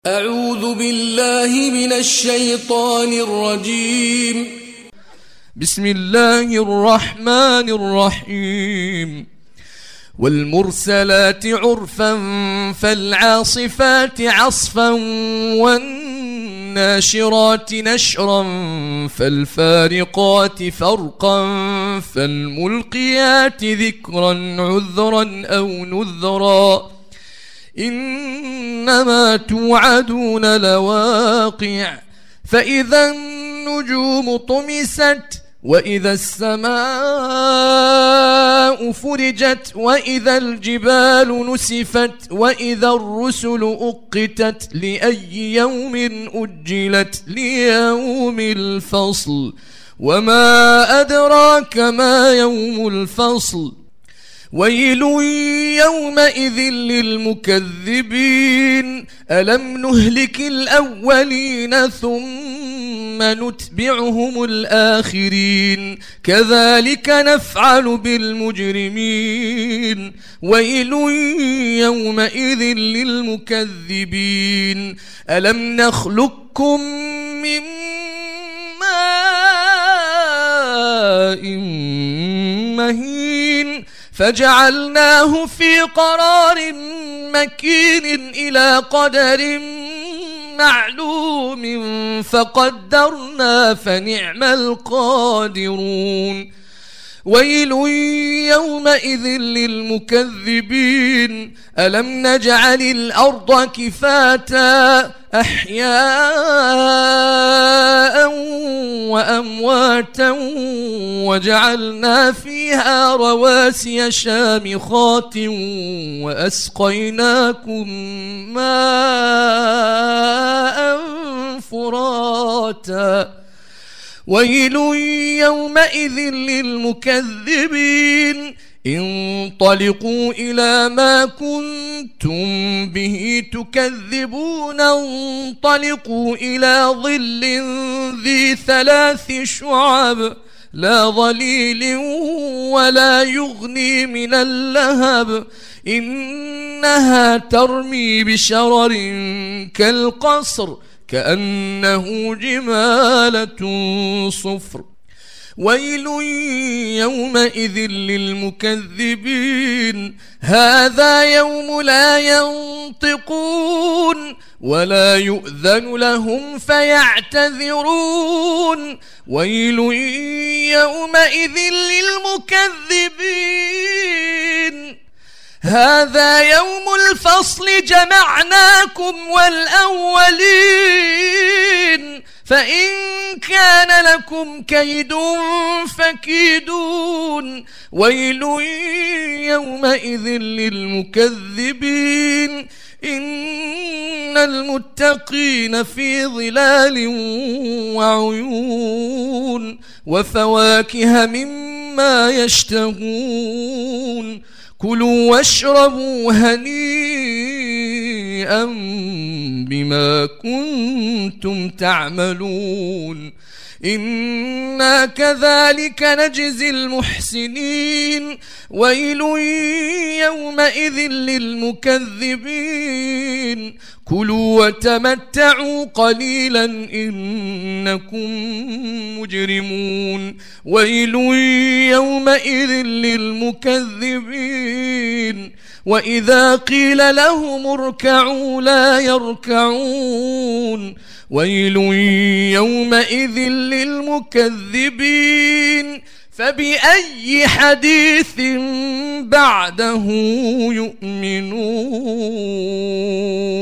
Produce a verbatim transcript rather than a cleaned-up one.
أعوذ بالله من الشيطان الرجيم. بسم الله الرحمن الرحيم. والمرسلات عرفا فالعاصفات عصفا والناشرات نشرا فالفارقات فرقا فالملقيات ذكرا عذرا أو نذرا إنما توعدون لواقع. فإذا النجوم طمست وإذا السماء فرجت وإذا الجبال نسفت وإذا الرسل أقتت لأي يوم أجلت ليوم الفصل وما أدراك ما يوم الفصل ويل يومئذ للمكذبين ألم نهلك الأولين ثم نتبعهم الآخرين كذلك نفعل بالمجرمين ويل يومئذ للمكذبين ألم نخلقكم من ماء مهين فجعلناه في قرار مكين إلى قدر معلوم فقدرنا فنعم القادرون ويل يومئذ للمكذبين ألم نجعل الأرض كفاتا أحياء وأمواتا وجعلنا فيها رواسي شامخات وأسقيناكم ماء فراتا ويل يومئذ للمكذبين انطلقوا إلى ما كنتم به تكذبون انطلقوا إلى ظل ذي ثلاث شعب لا ظليل ولا يغني من اللهب إنها ترمي بشرر كالقصر كأنه جمالة صفر ويل يومئذ للمكذبين هذا يوم لا ينطقون ولا يؤذن لهم فيعتذرون ويل يومئذ للمكذبين هذا يوم الفصل جمعناكم والأولين فإن كان لكم كيد فكيدون ويل يومئذ للمكذبين إن المتقين في ظلال وعيون وفواكه مما يشتهون كلوا واشربوا هنيئا بما كنتم تعملون إنا كذلك نجزي المحسنين ويل يومئذ للمكذبين كلوا وتمتعوا قليلا إنكم مجرمون ويل يومئذ للمكذبين وإذا قيل لهم اركعوا لا يركعون ويل يومئذ للمكذبين فبأي حديث بعده يؤمنون.